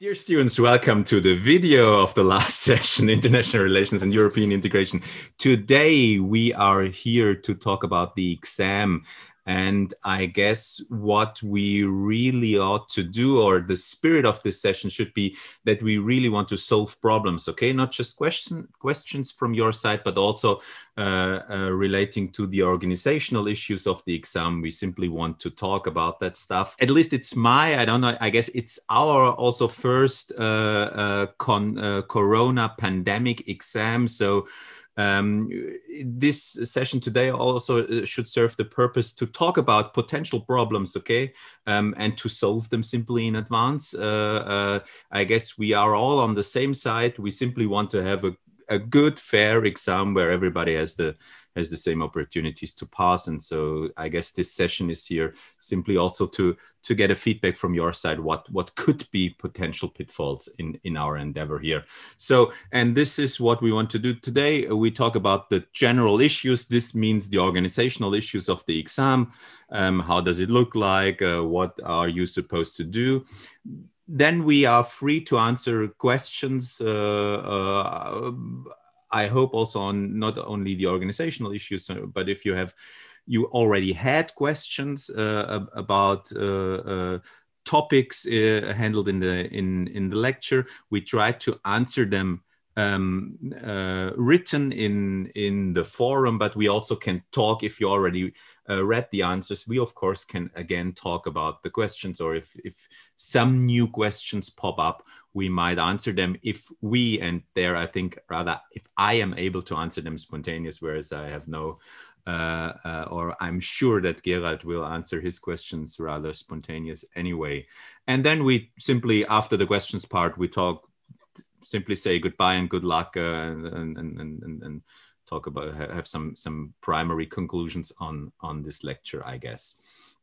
Dear students, welcome to the video of the last session, International Relations and European Integration. Today, we are here to talk about the exam. And I guess what we really ought to do, or the spirit of this session should be that we really want to solve problems, okay? Not just questions from your side, but also relating to the organizational issues of the exam. We simply want to talk about that stuff. At least it's I don't know, I guess it's our also first Corona pandemic exam. So this session today also should serve the purpose to talk about potential problems, okay, and to solve them simply in advance. I guess we are all on the same side. We simply want to have a good, fair exam where everybody has the same opportunities to pass. And so I guess this session is here simply also to get a feedback from your side, what could be potential pitfalls in our endeavor here. So, and this is what we want to do today. We talk about the general issues. This means the organizational issues of the exam. How does it look like? What are you supposed to do? Then we are free to answer questions. I hope also on not only the organizational issues, but if you already had questions about topics handled in the lecture, we try to answer them written in the forum, but we also can talk if you already read the answers. We of course can again talk about the questions, or if some new questions pop up, we might answer them if we, and there I think rather if I am able to answer them spontaneous, whereas I have no, or I'm sure that Gerald will answer his questions rather spontaneous anyway. And then we simply, after the questions part, we simply say goodbye and good luck and talk about, have some primary conclusions on this lecture, I guess.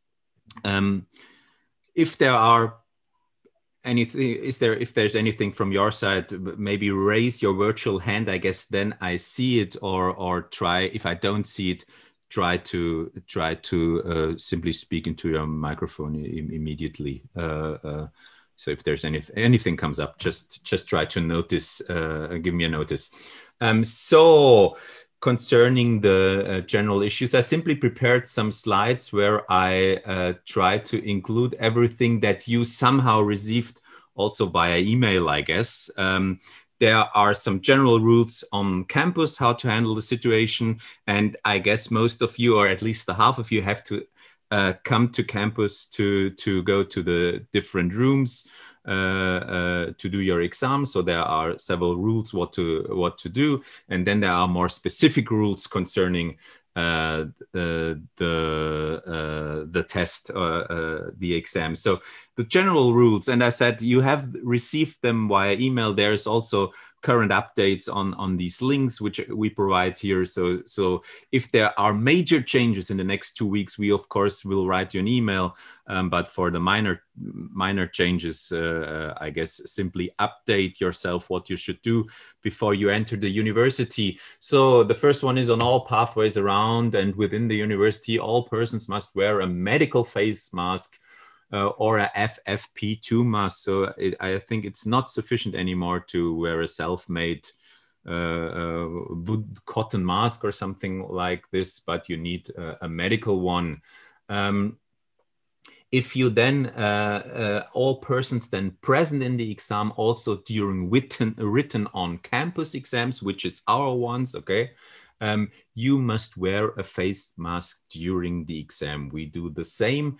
If there are anything, if there's anything from your side, maybe raise your virtual hand. I guess then I see it, or try, if I don't see it, try to simply speak into your microphone immediately. So if there's anything comes up, just try to notice, give me a notice. So concerning the general issues, I simply prepared some slides where I try to include everything that you somehow received also via email, I guess. There are some general rules on campus, how to handle the situation. And I guess most of you, or at least the half of you, have to come to campus to go to the different rooms to do your exam. So there are several rules what to do, and then there are more specific rules concerning the test, the exam. So the general rules, and I said you have received them via email. There's also current updates on these links which we provide here. So if there are major changes in the next 2 weeks, we of course will write you an email. But for the minor changes, I guess simply update yourself what you should do before you enter the university. So the first one is on all pathways around and within the university, all persons must wear a medical face mask or a FFP2 mask. So I think it's not sufficient anymore to wear a self-made cotton mask or something like this, but you need a medical one. If you then, all persons then present in the exam, also during written on campus exams, which is our ones, okay, you must wear a face mask during the exam. We do the same.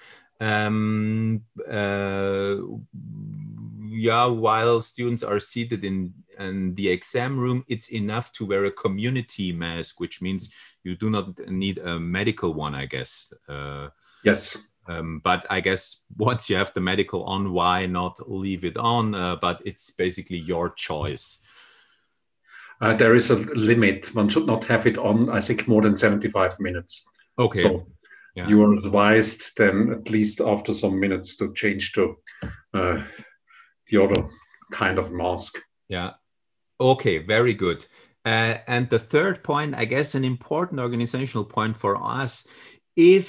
Yeah, while students are seated in the exam room, it's enough to wear a community mask, which means you do not need a medical one, I guess. Yes. But I guess once you have the medical on, why not leave it on? But it's basically your choice. There is a limit. One should not have it on, I think, more than 75 minutes. Okay. So yeah, you are advised then at least after some minutes to change to the other kind of mask. Yeah. Okay, very good. And the third point, I guess an important organizational point for us, if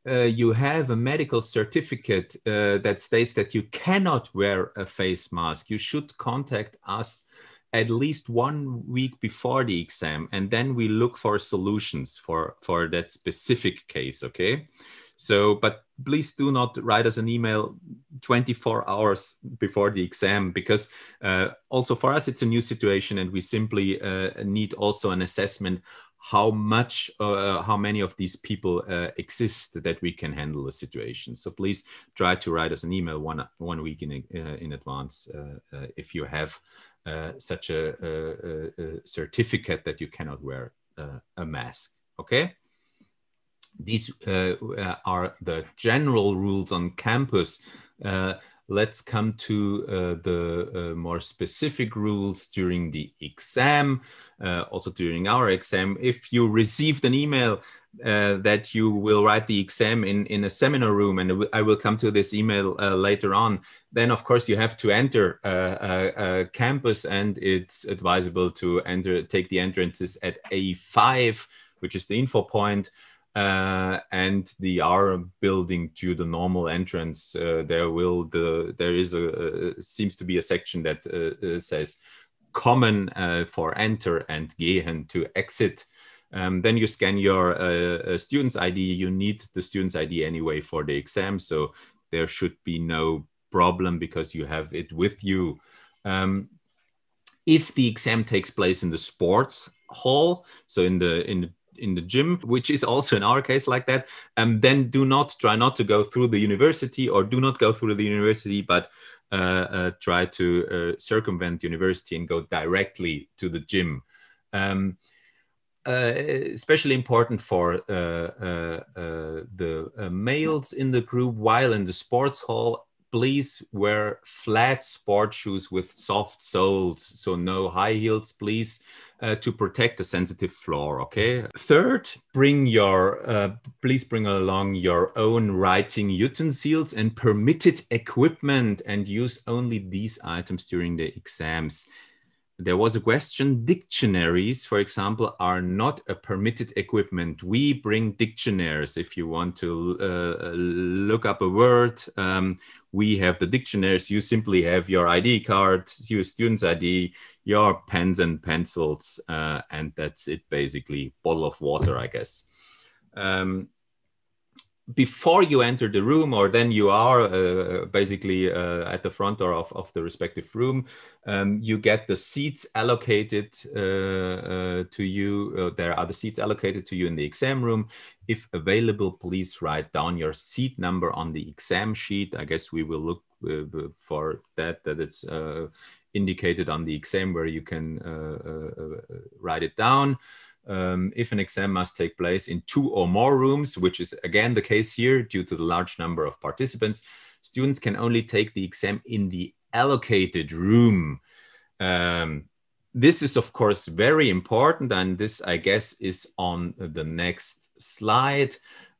you have a medical certificate that states that you cannot wear a face mask, you should contact us at least 1 week before the exam, and then we look for solutions for that specific case, okay? So, but please do not write us an email 24 hours before the exam, because also for us, it's a new situation, and we simply need also an assessment how many of these people exist that we can handle the situation. So please try to write us an email one week in advance if you have such a certificate that you cannot wear a mask, okay? These are the general rules on campus. Let's come to the more specific rules during the exam, also during our exam. If you received an email that you will write the exam in a seminar room, and I will come to this email later on, then of course you have to enter a campus, and it's advisable to take the entrances at A5, which is the info point. And the R building to the normal entrance, there seems to be a section that says common for enter and gehen to exit. Then you scan your student's ID. You need the student's ID anyway for the exam, so there should be no problem because you have it with you. If the exam takes place in the sports hall, so in the gym, which is also in our case like that, then try not to go through the university, or do not go through the university, but try to circumvent university and go directly to the gym. Especially important for the males in the group. While in the sports hall, please wear flat sport shoes with soft soles, so no high heels, please, to protect the sensitive floor, okay? Third, please bring along your own writing utensils and permitted equipment, and use only these items during the exams. There was a question, dictionaries, for example, are not a permitted equipment. We bring dictionaries. If you want to look up a word, we have the dictionaries. You simply have your ID card, your student's ID, your pens and pencils, and that's it, basically. Bottle of water, I guess. Before you enter the room, or then you are basically at the front door of the respective room, you get the seats allocated to you. There are the seats allocated to you in the exam room. If available, please write down your seat number on the exam sheet. I guess we will look for that it's indicated on the exam where you can write it down. If an exam must take place in 2 or more rooms, which is again the case here due to the large number of participants, students can only take the exam in the allocated room. This is of course very important, and this, I guess, is on the next slide.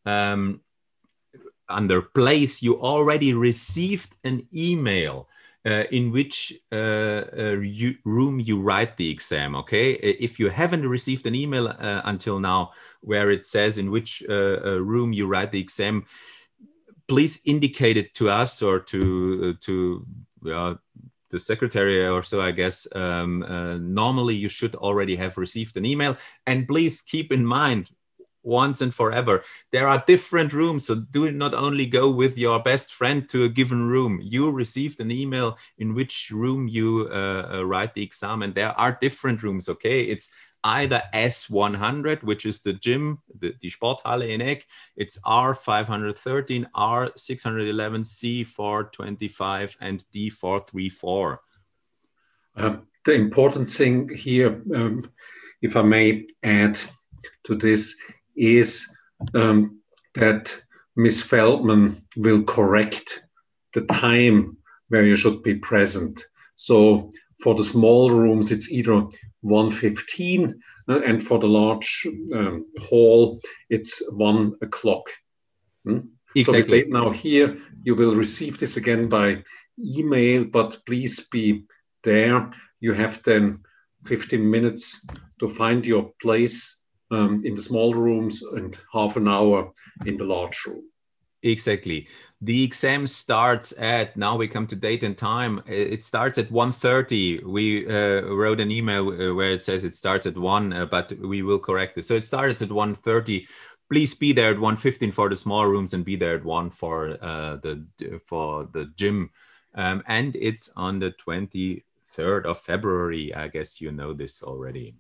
Under place, you already received an email in which room you write the exam, okay? If you haven't received an email until now where it says in which room you write the exam, please indicate it to us or to the secretary or so, I guess. Normally you should already have received an email, and please keep in mind, once and forever, there are different rooms, so do not only go with your best friend to a given room. You received an email in which room you write the exam, and there are different rooms, okay? It's either S100, which is the gym, the Sporthalle in Egg. It's R513, R611, C425, and D434. The important thing here, if I may add to this, is that Miss Feldman will correct the time where you should be present. So for the small rooms, it's either 1:15, and for the large hall, it's 1 o'clock. Exactly. So we say now here, you will receive this again by email, but please be there. You have then 15 minutes to find your place in the small rooms and half an hour in the large room. Exactly. The exam starts at, now we come to date and time. It starts at 1:30. We wrote an email where it says it starts at 1, but we will correct it. So it starts at 1:30. Please be there at 1:15 for the small rooms and be there at 1 for the gym. And it's on the 23rd of February. I guess you know this already.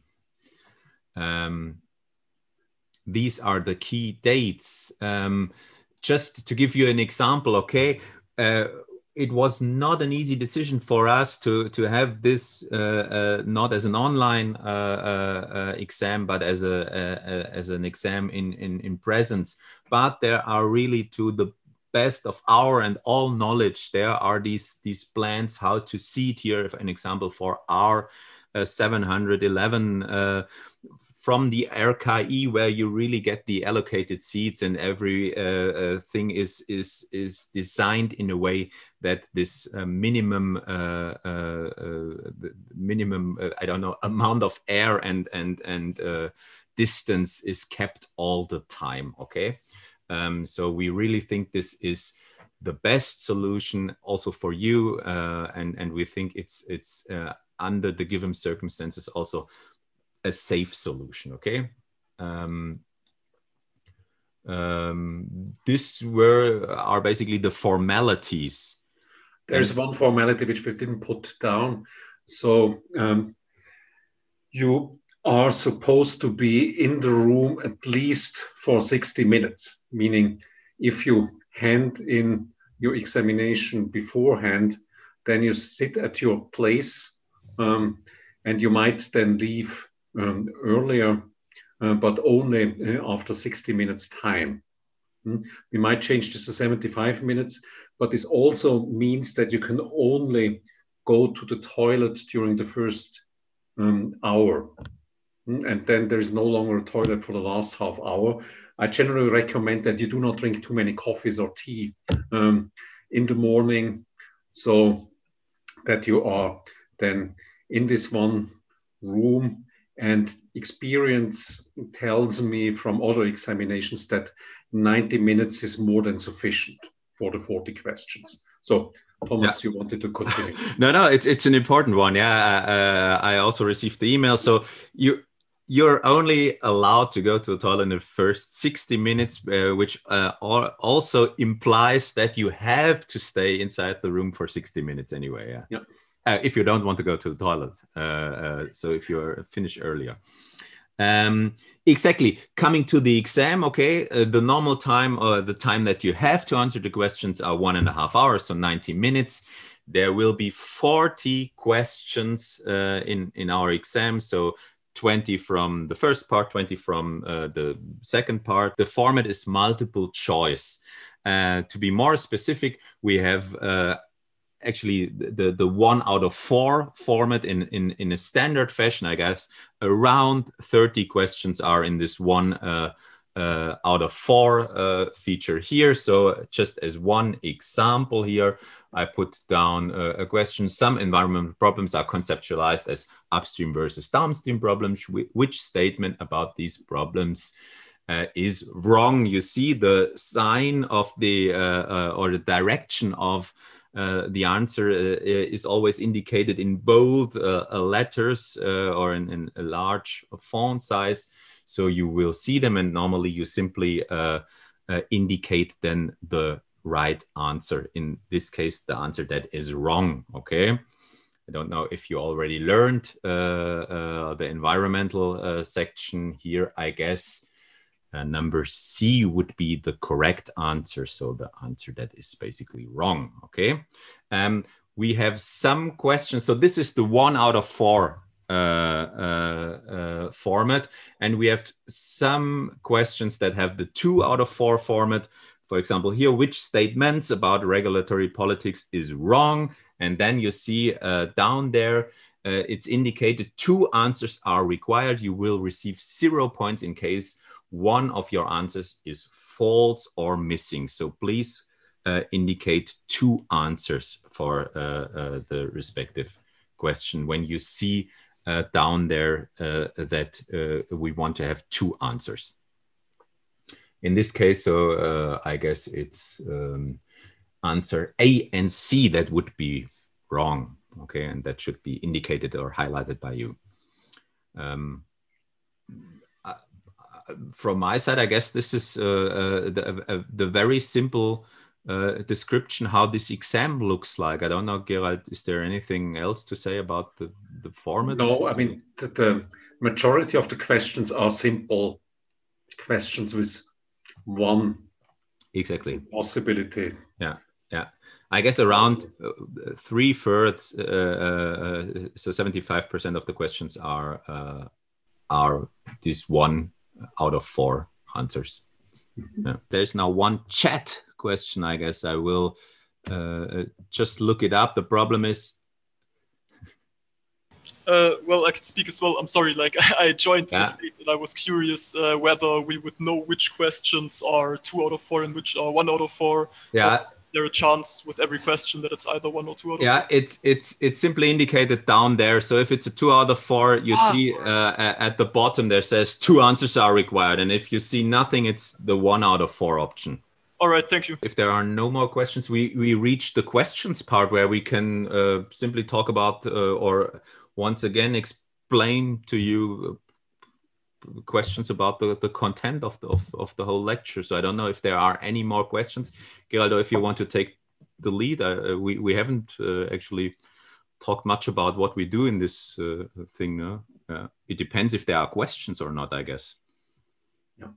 These are the key dates. Just to give you an example, okay, it was not an easy decision for us to have this not as an online exam, but as an exam in presence. But there are really, to the best of our and all knowledge, there are these plans how to seat here. An example for our 711 from the RKI, where you really get the allocated seats, and every thing is designed in a way that this minimum I don't know, amount of air and distance is kept all the time. Okay, so we really think this is the best solution also for you, and we think it's under the given circumstances also a safe solution. Okay, this are basically the formalities. There's one formality which we didn't put down. So you are supposed to be in the room at least for 60 minutes, meaning if you hand in your examination beforehand, then you sit at your place, and you might then leave earlier, but only after 60 minutes time. We might change this to 75 minutes, but this also means that you can only go to the toilet during the first hour. And then there is no longer a toilet for the last half hour. I generally recommend that you do not drink too many coffees or tea in the morning, so that you are then in this one room. And experience tells me from other examinations that 90 minutes is more than sufficient for the 40 questions. So, Thomas, you wanted to continue. No, it's an important one. Yeah, I also received the email. So you're only allowed to go to the toilet in the first 60 minutes, which also implies that you have to stay inside the room for 60 minutes anyway. Yeah. If you don't want to go to the toilet. So if you're finished earlier. Exactly. Coming to the exam, okay, the normal time, or the time that you have to answer the questions, are 1.5 hours, so 90 minutes. There will be 40 questions in our exam. So 20 from the first part, 20 from the second part. The format is multiple choice. To be more specific, we have actually the 1 out of 4 format in a standard fashion, I guess. Around 30 questions are in this 1 out of 4 feature here. So just as one example here, I put down a question. Some environmental problems are conceptualized as upstream versus downstream problems. Which statement about these problems is wrong? You see the sign of the or the direction of the answer is always indicated in bold letters or in a large font size. So you will see them, and normally you simply indicate then the right answer. In this case, the answer that is wrong, okay? I don't know if you already learned the environmental section here, I guess. Number C would be the correct answer. So the answer that is basically wrong, okay? We have some questions. So this is the 1 out of 4 format. And we have some questions that have the 2 out of 4 format. For example, here, which statements about regulatory politics is wrong? And then you see down there, it's indicated 2 answers are required. You will receive 0 points in case one of your answers is false or missing. So please indicate 2 answers for the respective question when you see down there that we want to have 2 answers. in this case, so I guess it's answer A and C that would be wrong. Okay, and that should be indicated or highlighted by you. From my side, I guess this is the very simple description how this exam looks like. I don't know, Gerald, is there anything else to say about the format? No, I mean, the majority of the questions are simple questions with one possibility. Yeah. I guess around 3/3, so 75% of the questions are this 1 out of 4 answers. Yeah. There's now one chat question. I guess I will just look it up. The problem is, well, I can speak as well. I'm sorry, like I joined the debate and I was curious whether we would know which questions are 2 out of 4 and which are 1 out of 4. Yeah. There a chance with every question that it's either 1 or 2 out of 4? Yeah, it's simply indicated down there. So if it's a 2 out of 4, you see at the bottom there says 2 answers are required, and if you see nothing, it's the 1 out of 4 option. All right, thank you. If there are no more questions, we reach the questions part where we can simply talk about or once again explain to you questions about the content of the whole lecture. So I don't know if there are any more questions. Geraldo, if you want to take the lead, we haven't actually talked much about what we do in this thing. No? It depends if there are questions or not, I guess. Yeah.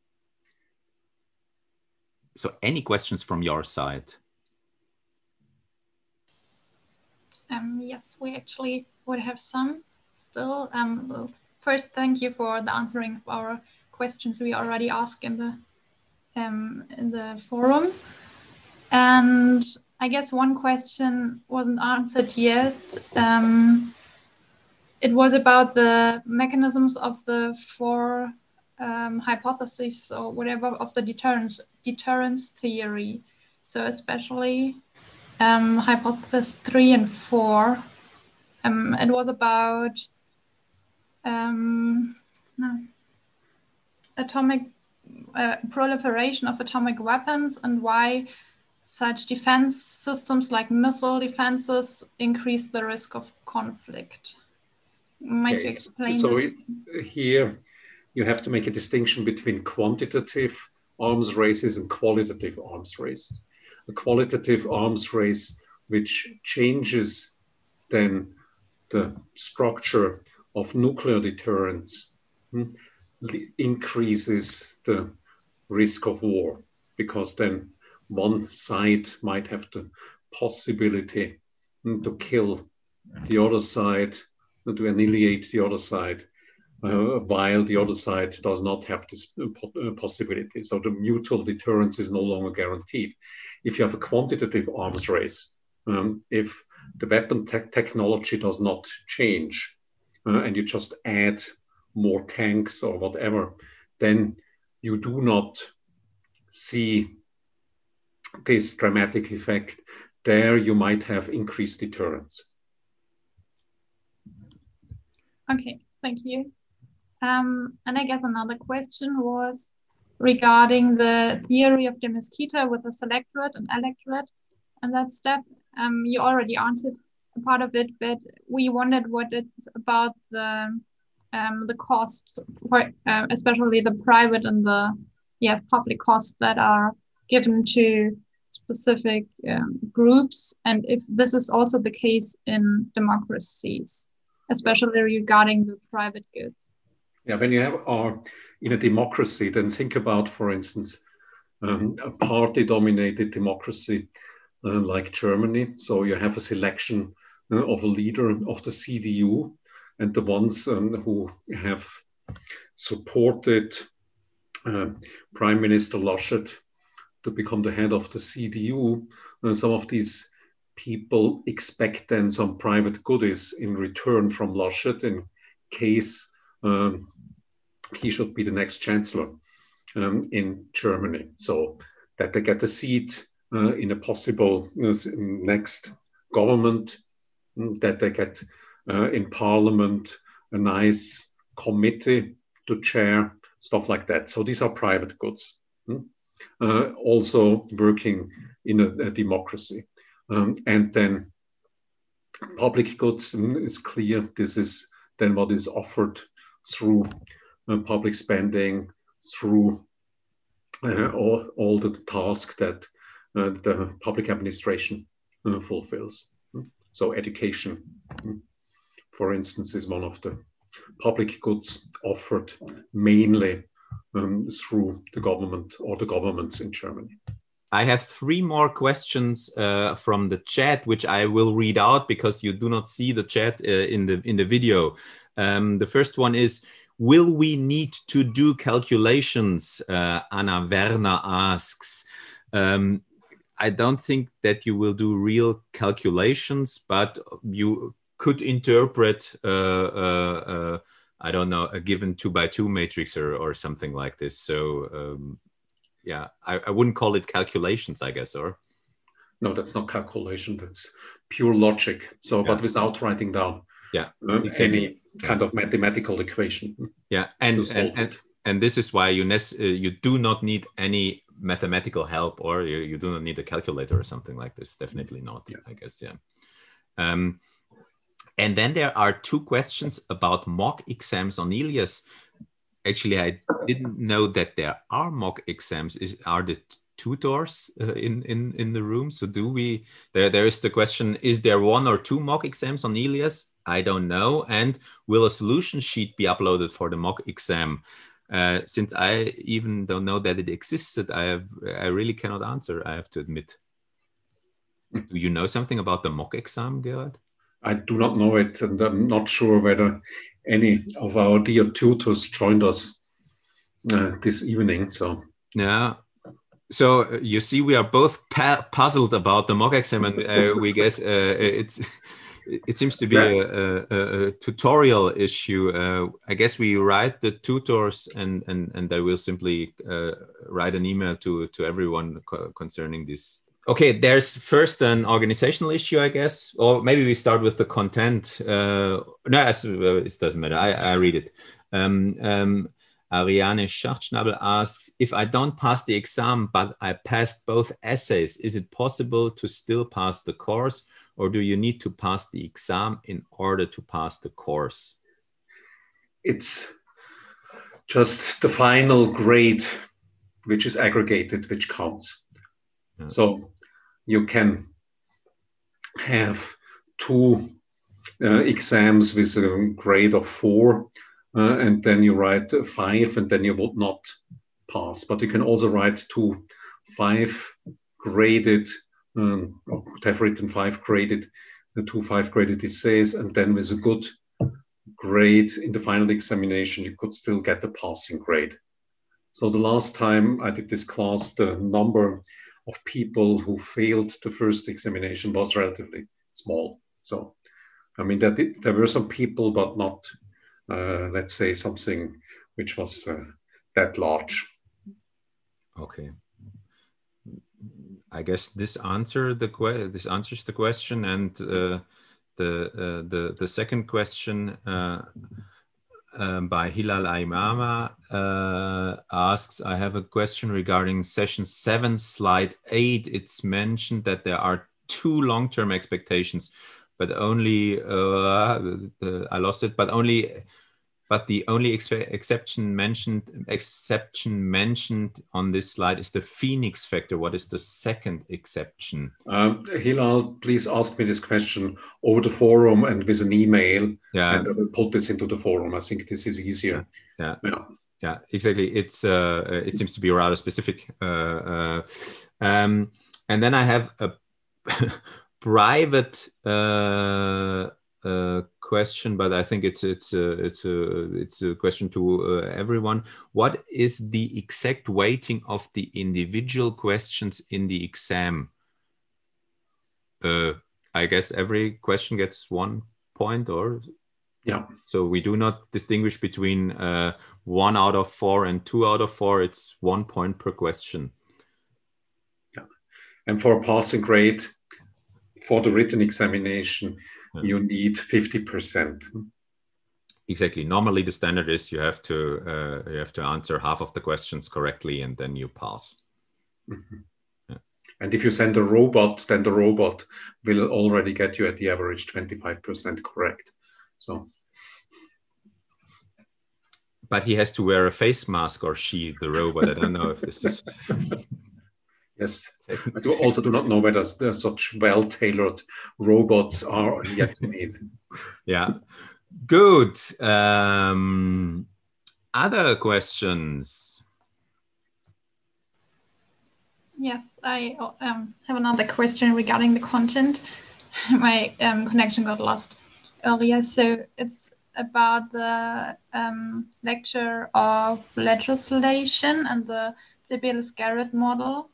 So any questions from your side? Yes, we actually would have some still. First, thank you for the answering of our questions we already asked in the forum. And I guess one question wasn't answered yet. It was about the mechanisms of the 4 hypotheses or whatever of the deterrence theory. So especially hypothesis 3 and 4. It was about atomic proliferation of atomic weapons and why such defense systems like missile defenses increase the risk of conflict. Might you explain this? Here you have to make a distinction between quantitative arms races and qualitative arms race. A qualitative arms race which changes then the structure of nuclear deterrence increases the risk of war, because then one side might have the possibility to kill the other side, to annihilate the other side, while the other side does not have this possibility. So the mutual deterrence is no longer guaranteed. If you have a quantitative arms race, if the weapon technology does not change, and you just add more tanks or whatever, then you do not see this dramatic effect. There you might have increased deterrence. Okay, thank you. And I guess another question was regarding the theory of de Mesquita with the selectorate and electorate and that stuff. You already answered a part of it, but we wondered what it's about the costs, for, especially the private and the public costs that are given to specific groups, and if this is also the case in democracies, especially regarding the private goods. Yeah, when you are in a democracy, then think about, for instance, a party-dominated democracy like Germany. So you have a selection of a leader of the CDU, and the ones who have supported Prime Minister Laschet to become the head of the CDU, some of these people expect then some private goodies in return from Laschet in case he should be the next chancellor in Germany. So that they get a seat in a possible next government, that they get in parliament a nice committee to chair, stuff like that. So these are private goods. also working in a democracy. And then public goods is clear. This is then what is offered through public spending, through all the tasks that the public administration fulfills. So education, for instance, is one of the public goods offered mainly through the government or the governments in Germany. I have 3 more questions from the chat, which I will read out because you do not see the chat in the video. The first one is, will we need to do calculations? Anna Werner asks. I don't think that you will do real calculations, but you could interpret, I don't know, a given 2x2 matrix or something like this. So yeah, I wouldn't call it calculations, I guess, or? No, that's not calculation. That's pure logic. So, yeah. But without writing down exactly. Any kind of mathematical equation. Yeah, and this is why you do not need any mathematical help, or you do not need a calculator or something like this. Definitely not, I guess, yeah. And then there are 2 questions about mock exams on Ilias. Actually, I didn't know that there are mock exams. Are the tutors in the room? So do we? There is the question: is there 1 or 2 mock exams on Ilias? I don't know. And will a solution sheet be uploaded for the mock exam? Since I even don't know that it existed, I really cannot answer. I have to admit. Do you know something about the mock exam, Gerhard? I do not know it, and I'm not sure whether any of our dear tutors joined us this evening. So yeah. So you see, we are both puzzled about the mock exam, and we guess it seems to be a tutorial issue. I guess we write the tutors, and they will simply write an email to everyone concerning this. Okay, there's first an organizational issue, I guess, or maybe we start with the content. No, it doesn't matter. I read it. Ariane Schachtschnabel asks, if I don't pass the exam, but I passed both essays, is it possible to still pass the course, or do you need to pass the exam in order to pass the course? It's just the final grade, which is aggregated, which counts. Yeah. So you can have 2 exams with a grade of 4, and then you write 5, and then you would not pass. But you can also write 2 5-graded, or could have written 5-graded, 2 5-graded essays, and then with a good grade in the final examination, you could still get the passing grade. So the last time I did this class, the number of people who failed the first examination was relatively small. So, I mean, there were some people, but not, let's say, something which was that large. Okay. I guess this answers the question, and the second question by Hilal Aimama asks, I have a question regarding session 7, slide 8. It's mentioned that there are 2 long-term expectations, but only I lost it. But the only exception mentioned on this slide is the Phoenix factor. What is the second exception? Hilal, please ask me this question over the forum and with an email, and I will put this into the forum. I think this is easier. Yeah, exactly. It seems to be rather specific. And then I have a private question, but I think it's a question to everyone. What is the exact weighting of the individual questions in the exam? I guess every question gets 1 point, or so we do not distinguish between 1 out of 4 and 2 out of 4. It's 1 point per question. Yeah, and for a passing grade for the written examination, you need 50%. Exactly. Normally, the standard is you have to answer half of the questions correctly, and then you pass. Mm-hmm. Yeah. And if you send a robot, then the robot will already get you at the average 25% correct. So. But he has to wear a face mask, or she, the robot. I don't know if this is. Yes, I also do not know whether such well-tailored robots are yet made. Yeah, good. Other questions? Yes, I have another question regarding the content. My connection got lost earlier, so it's about the lecture of legislation and the Sebelius-Garrett model.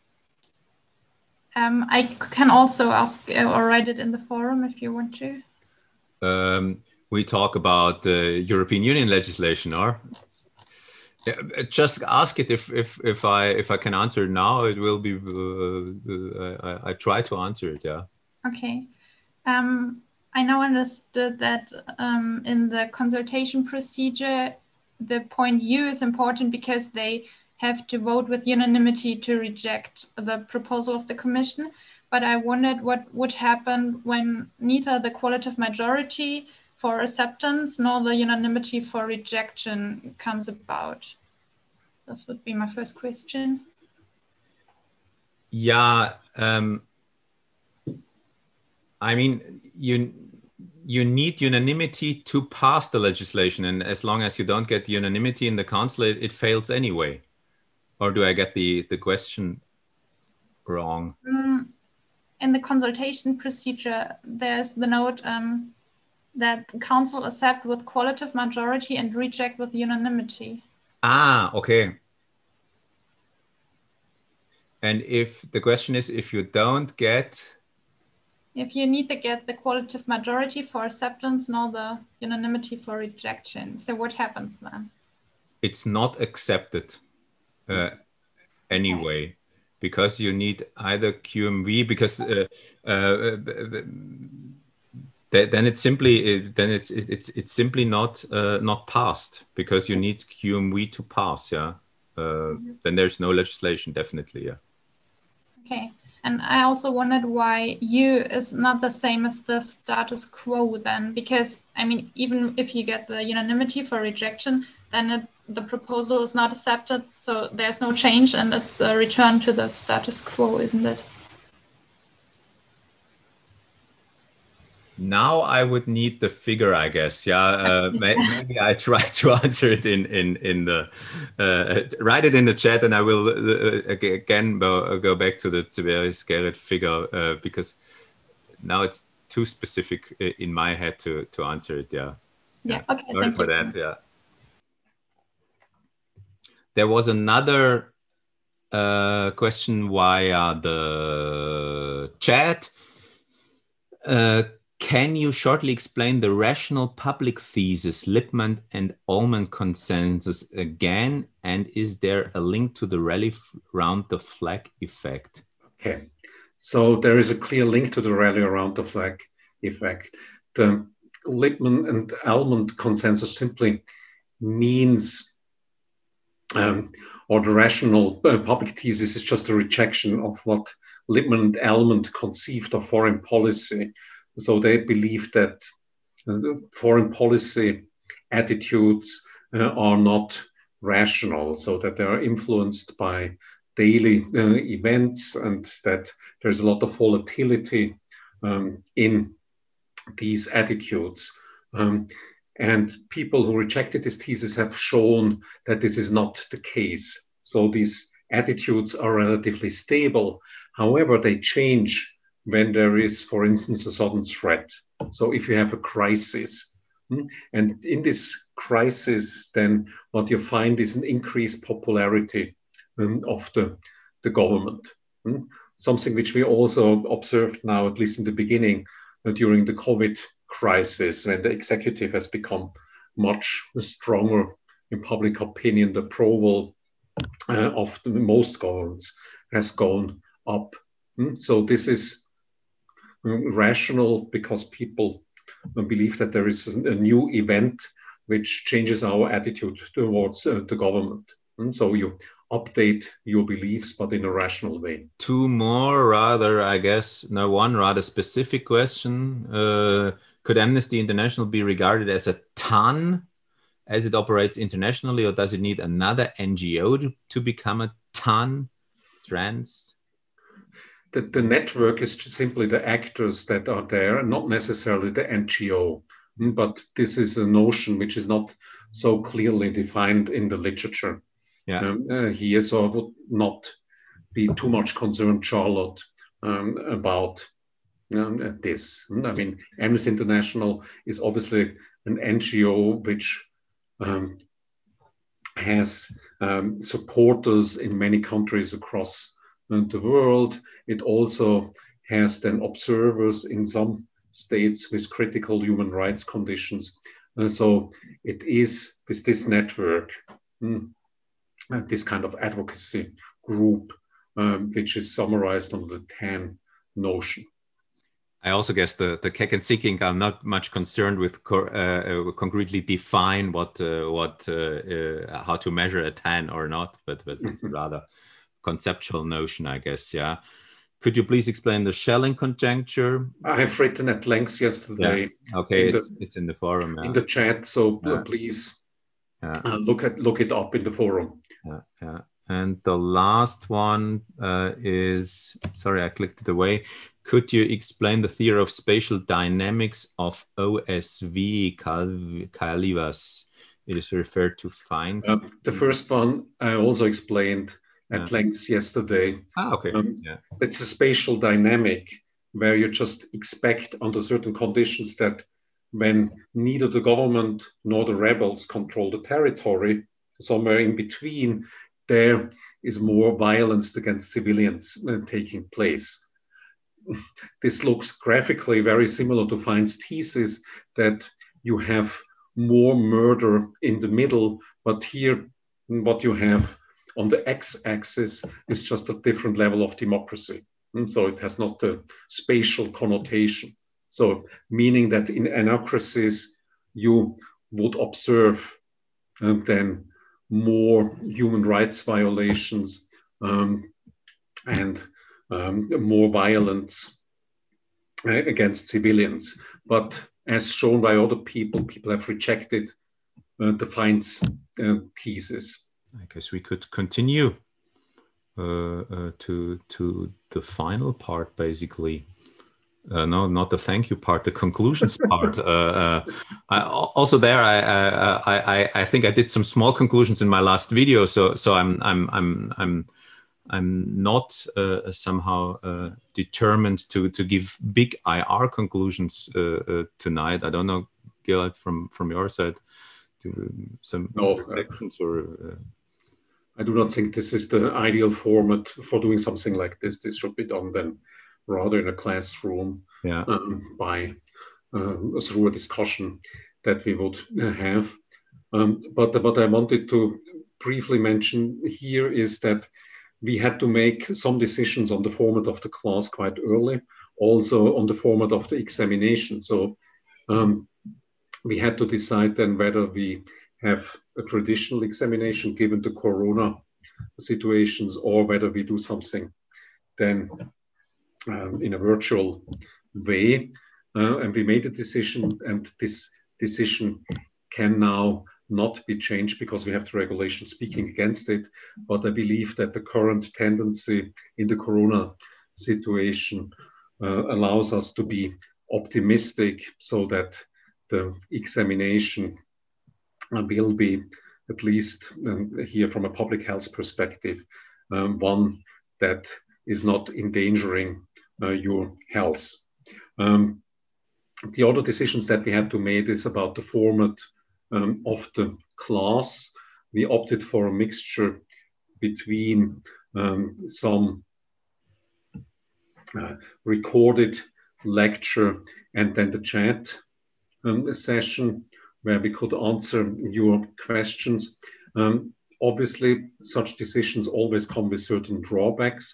I can also ask or write it in the forum if you want to. We talk about European Union legislation, or just ask it if I can answer it now. It will be. I try to answer it. Yeah. Okay. I now understood that in the consultation procedure, the point U is important because they have to vote with unanimity to reject the proposal of the Commission. But I wondered what would happen when neither the qualified majority for acceptance nor the unanimity for rejection comes about. This would be my first question. Yeah. I mean, you need unanimity to pass the legislation, and as long as you don't get unanimity in the council, it fails anyway. Or do I get the question wrong? In the consultation procedure, there's the note that council accept with qualified majority and reject with unanimity. Ah, okay. And if the question is, if you don't get... If you need to get the qualified majority for acceptance, nor the unanimity for rejection. So what happens then? It's not accepted anyway, okay. Because you need either QMV, because then it's simply it's simply not passed, because you need QMV to pass. Yeah. Then there's no legislation, definitely. Yeah. Okay. And I also wondered why U is not the same as the status quo then, because I mean, even if you get the unanimity for rejection, then the proposal is not accepted, so there's no change, and it's a return to the status quo, isn't it? Now I would need the figure, I guess. Yeah, maybe I try to answer it in the write it in the chat, and I will again go back to the Sebelius-Garrett figure because now it's too specific in my head to answer it. Yeah. Yeah. Okay. Sorry for that. Yeah. There was another question via the chat. Can you shortly explain the rational public thesis, Lippmann and Ullmann consensus again? And is there a link to the rally around the flag effect? Okay, so there is a clear link to the rally around the flag effect. The Lippmann and Ullmann consensus simply means, or the rational public thesis is just a rejection of what Lippmann and Ullmann conceived of foreign policy. So they believe that foreign policy attitudes are not rational, so that they are influenced by daily events, and that there's a lot of volatility in these attitudes. And people who rejected this thesis have shown that this is not the case. So these attitudes are relatively stable. However, they change when there is, for instance, a sudden threat. So if you have a crisis, and in this crisis, then what you find is an increased popularity of the government. Something which we also observed now, at least in the beginning, during the COVID crisis, when the executive has become much stronger in public opinion, the approval of the most governments has gone up. So this is rational because people believe that there is a new event which changes our attitude towards the government. And so you update your beliefs, but in a rational way. Two more rather, I guess, no, one rather specific question. Could Amnesty International be regarded as a TAN as it operates internationally, or does it need another NGO to become a TAN, trans? The network is just simply the actors that are there, not necessarily the NGO. But this is a notion which is not so clearly defined in the literature here. So I would not be too much concerned, Charlotte, about this. I mean, Amnesty International is obviously an NGO which has supporters in many countries across the world. It also has then observers in some states with critical human rights conditions. So it is with this network, this kind of advocacy group, which is summarized under the TAN notion. I also guess the Keck and Seeking are not much concerned with concretely define how to measure a TAN or not, but it's rather conceptual notion, I guess. Yeah. Could you please explain the Schelling conjecture? I have written at length yesterday. Yeah. Okay, it's in the forum. In the chat, so please look it up in the forum. Yeah. And the last one is, sorry, I clicked it away. Could you explain the theory of spatial dynamics of OSV Kailivas? It is referred to Fines. The first one I also explained at length yesterday. Okay. It's a spatial dynamic where you just expect under certain conditions that when neither the government nor the rebels control the territory, somewhere in between, there is more violence against civilians taking place. This looks graphically very similar to Fine's thesis that you have more murder in the middle, but here what you have on the x-axis is just a different level of democracy. And so it has not the spatial connotation. So meaning that in anarchies, you would observe then more human rights violations and more violence against civilians. But as shown by other people have rejected the Fine's thesis. I guess we could continue to the final part, basically. No, not the thank you part, the conclusions part. Also there, I think I did some small conclusions in my last video, so I'm not somehow determined to give big IR conclusions tonight. I don't know, Gilad, from your side, some reflections or. I do not think this is the ideal format for doing something like this. This should be done then rather in a classroom by through a discussion that we would have. But what I wanted to briefly mention here is that we had to make some decisions on the format of the class quite early, also on the format of the examination. So we had to decide then whether we have a traditional examination given the Corona situations, or whether we do something then in a virtual way. And we made a decision, and this decision can now not be changed because we have the regulation speaking against it. But I believe that the current tendency in the Corona situation allows us to be optimistic so that the examination will be, at least here from a public health perspective, one that is not endangering your health. The other decisions that we had to make is about the format of the class. We opted for a mixture between some recorded lecture and then the chat session where we could answer your questions. Obviously, such decisions always come with certain drawbacks.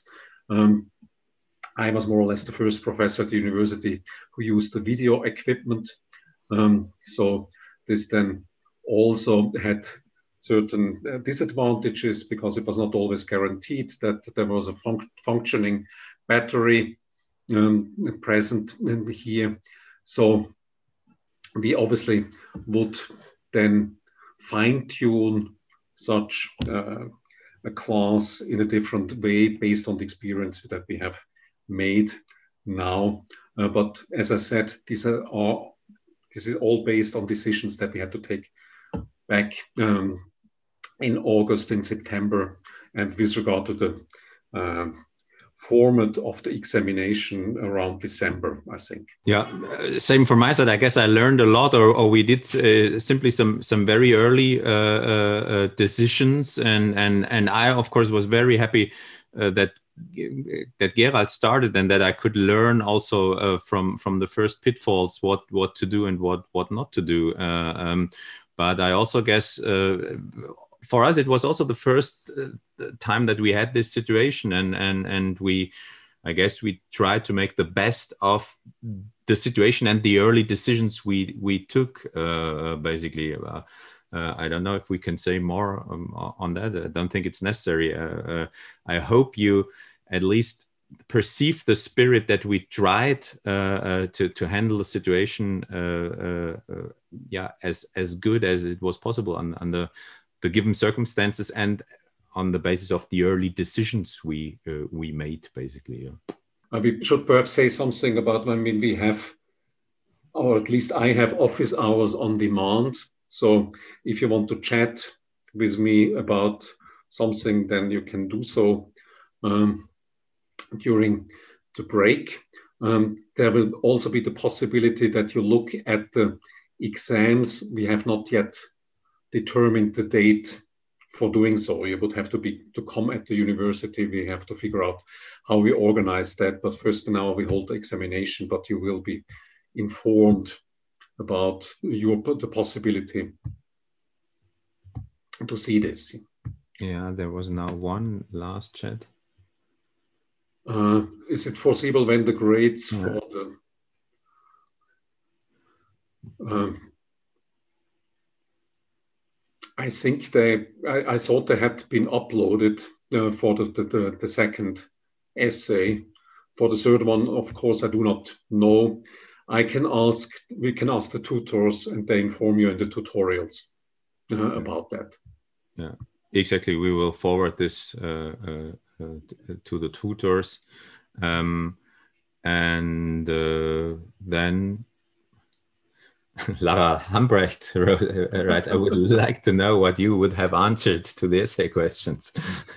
I was more or less the first professor at the university who used the video equipment. So this then also had certain disadvantages because it was not always guaranteed that there was a functioning battery present here. So we obviously would then fine-tune such a class in a different way based on the experience that we have made now. But as I said, this is all based on decisions that we had to take back in August, in September, and with regard to the format of the examination around December, I think. Yeah, same from my side. I guess I learned a lot, or we did simply some very early decisions, and I of course was very happy that Gerald started, and that I could learn also from the first pitfalls what to do and what not to do. But I also guess for us it was also the first time that we had this situation, and I guess we tried to make the best of the situation and the early decisions we took. Basically, I don't know if we can say more on that. I don't think it's necessary. I hope you at least perceive the spirit that we tried to handle the situation, as good as it was possible under the given circumstances and on the basis of the early decisions we made, basically. We should perhaps say something about, we have, or at least I have, office hours on demand. So if you want to chat with me about something, then you can do so during the break. There will also be the possibility that you look at the exams. We have not yet determined the date for doing so. You would have to come at the university. We have to figure out how we organize that. But first now we hold the examination, but you will be informed about the possibility to see this. Yeah, there was now one last chat. Is it foreseeable when the grades for the I think I thought they had been uploaded for the second essay. For the third one, of course, I do not know. We can ask the tutors, and they inform you in the tutorials about that. Yeah, exactly. We will forward this to the tutors, and then Lara Hambrecht writes, I would like to know what you would have answered to the essay questions.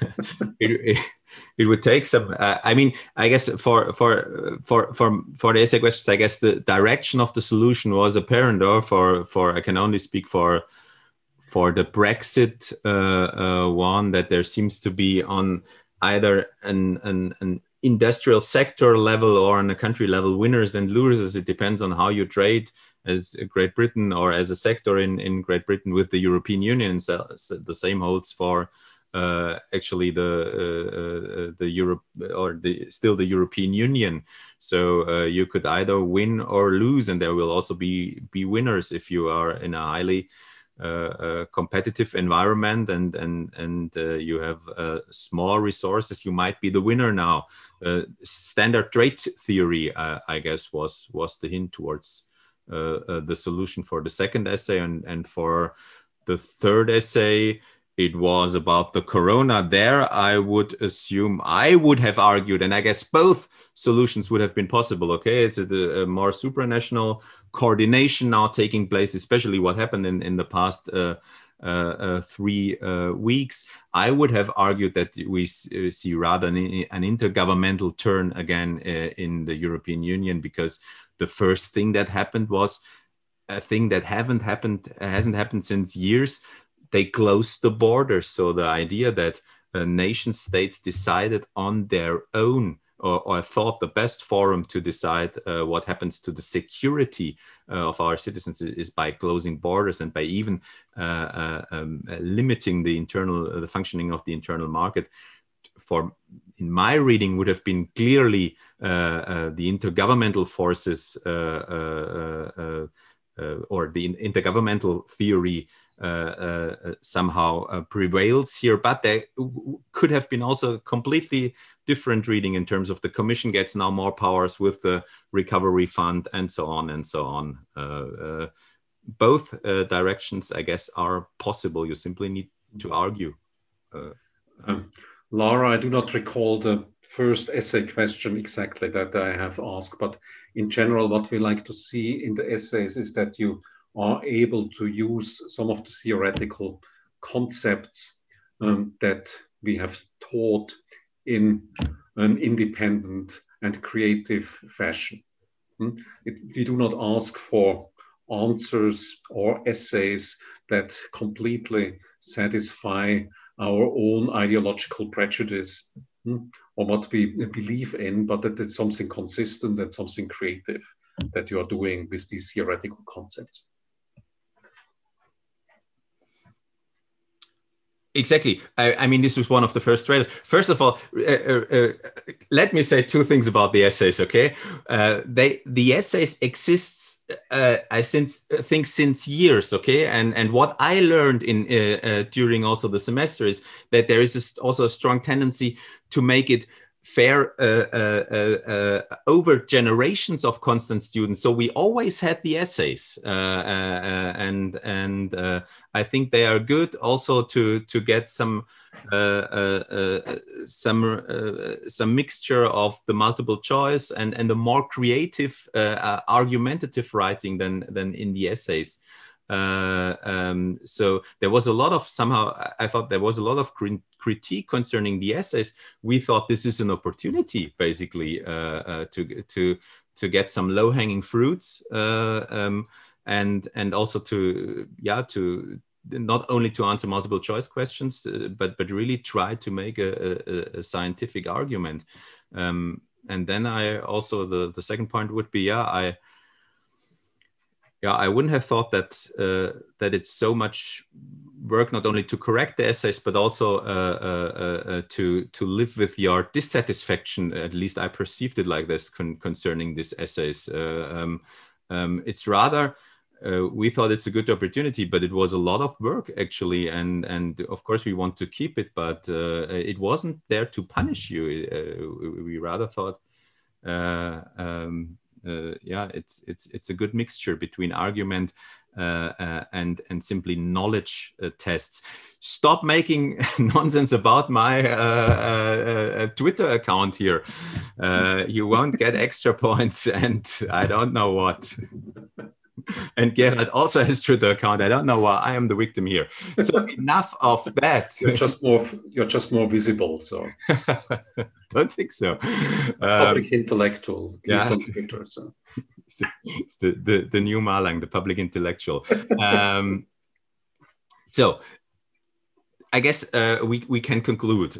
It would take some, I guess for the essay questions, I guess the direction of the solution was apparent, or for I can only speak for the Brexit one, that there seems to be on either an industrial sector level or on a country level winners and losers. It depends on how you trade as Great Britain or as a sector in Great Britain with the European Union. So the same holds for actually the Europe, or still the European Union. So you could either win or lose, and there will also be winners if you are in a highly competitive environment and you have small resources. You might be the winner now. Standard trade theory, I guess, was the hint towards the solution for the second essay, and for the third essay, it was about the corona. There, I would assume I would have argued, and I guess both solutions would have been possible. Okay, it's a more supranational coordination now taking place, especially what happened in the past 3 weeks. I would have argued that we see rather an intergovernmental turn again in the European Union, because the first thing that happened was a thing that hasn't happened since years. They closed the borders. So the idea that nation states decided on their own, or thought the best forum to decide what happens to the security of our citizens is by closing borders and by even limiting the functioning of the internal market. In my reading, would have been clearly the intergovernmental forces or the intergovernmental theory somehow prevails here, but there could have been also completely different reading in terms of the Commission gets now more powers with the recovery fund and so on and so on. Both directions, I guess, are possible. You simply need to argue. Laura, I do not recall the first essay question exactly that I have asked, but in general, what we like to see in the essays is that you are able to use some of the theoretical concepts that we have taught in an independent and creative fashion. We do not ask for answers or essays that completely satisfy our own ideological prejudice or what we believe in, but that it's something consistent and something creative that you are doing with these theoretical concepts. Exactly. I mean, this was one of the first trailers. First of all, let me say two things about the essays, okay? The essays exists, I think, since years, okay? And what I learned during also the semester is that there is also a strong tendency to make it fair over generations of constant students. So we always had the essays, and I think they are good also to get some mixture of the multiple choice and the more creative argumentative writing than in the essays. So there was a lot of, somehow I thought there was a lot of critique concerning the essays. We thought this is an opportunity basically to get some low-hanging fruits and also to not only to answer multiple choice questions but really try to make a scientific argument. And then I also the second point would be I wouldn't have thought that it's so much work not only to correct the essays, but also to live with your dissatisfaction. At least I perceived it like this concerning these essays. It's rather, we thought it's a good opportunity, but it was a lot of work actually. And of course we want to keep it, but it wasn't there to punish you. We rather thought, it's a good mixture between argument and simply knowledge tests. Stop making nonsense about my Twitter account here. You won't get extra points and I don't know what. And Gerhard also has Twitter account. I don't know why I am the victim here. So enough of that. You're just more visible. So don't think so. Public intellectual, at least on Twitter. So it's the new Malang, the public intellectual. So I guess we can conclude.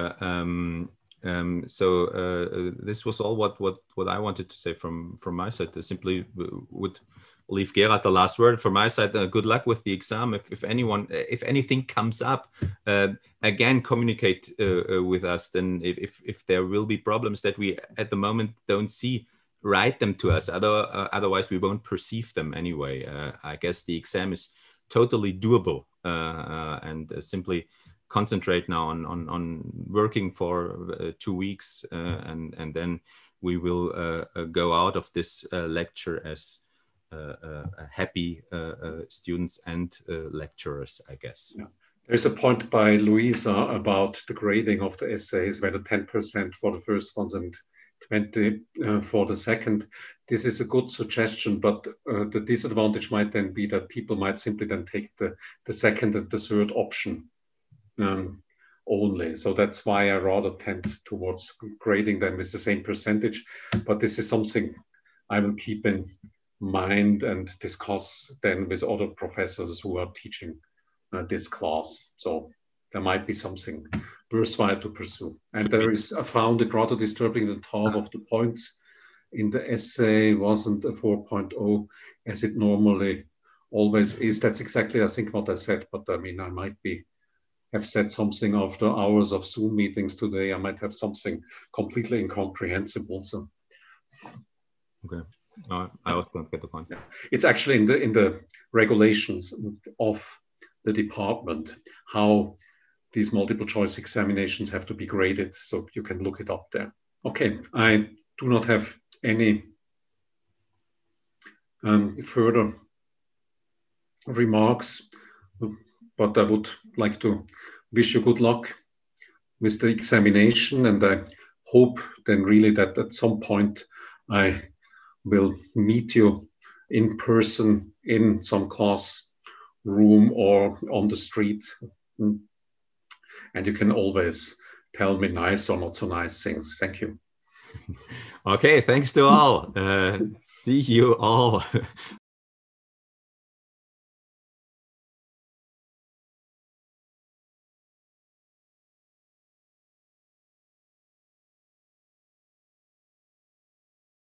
So this was all what I wanted to say from my side. I simply would leave Gerhard the last word. From my side, good luck with the exam. If anything comes up, again, communicate with us. Then if there will be problems that we at the moment don't see, write them to us. Otherwise, we won't perceive them anyway. I guess the exam is totally doable, and simply concentrate now on working for 2 weeks, and then we will go out of this lecture as happy students and lecturers, I guess. Yeah. There's a point by Luisa about the grading of the essays, whether 10% for the first ones and 20 for the second. This is a good suggestion, but the disadvantage might then be that people might simply then take the second and the third option only. So that's why I rather tend towards grading them with the same percentage. But this is something I will keep in mind and discuss then with other professors who are teaching this class. So there might be something worthwhile to pursue. And I found it rather disturbing that half of the points in the essay wasn't a 4.0 as it normally always is. That's exactly, I think, what I said. But I mean, I might have said something after hours of Zoom meetings today. I might have something completely incomprehensible. So, okay. No, I also don't get the point. It's actually in the regulations of the department how these multiple choice examinations have to be graded. So you can look it up there. Okay, I do not have any further remarks, but I would like to wish you good luck with the examination, and I hope then really that at some point I will meet you in person in some class room or on the street, and you can always tell me nice or not so nice things. Thank you. Okay, thanks to all. See you all